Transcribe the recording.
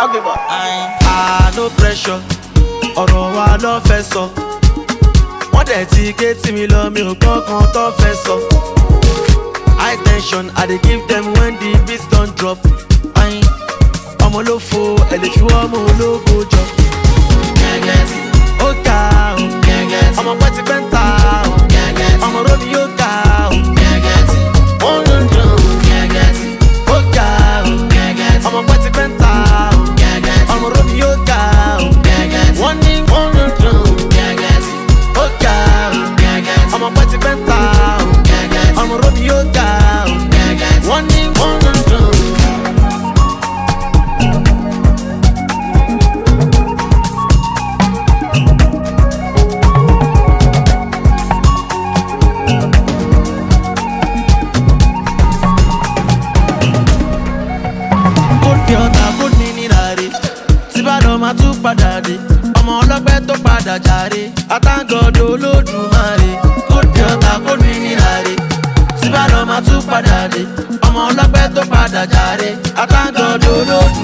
No pressure, ọ̀rọ̀ wa ló fẹ́ sọ. Wọ́n dẹ̀ ti gé tí mi lọ, mi ò gbọ́ kan tó fẹ́ sọ. High tension, I dey give them when the beats don drop. Ọmọ ló fo, ẹ lè fi wọ́n mú ológo jọ. Ó ga o, ọmọ pẹ́ ti fẹ́ ń ta o. Ọmọ rómi yóò ga o. Wọ́n ló ń dùn. Ó ga o, ọmọ pẹ́ ti fẹ́ ń ta o. Ọmọ rómi yóò ga o. Wọ́n ní wọ́n ló ń dùn. Ó ga o, ọmọ pẹ́ ti fẹ́ ń ta o. Ọmọ rómi yóò ga o. Wọ́n ní wọ́n ló ń dùn. Máa tún padà dé ọmọ ọlọ́gbẹ́ tó padà jàre àtàgọ́dọ̀ olódùmarè kó di ọ̀tá kó ní níláre síbàdàn máa tún padà dé ọmọ ọlọ́gbẹ́ tó padà jàre àtàgọ́dọ̀ olódùmarè.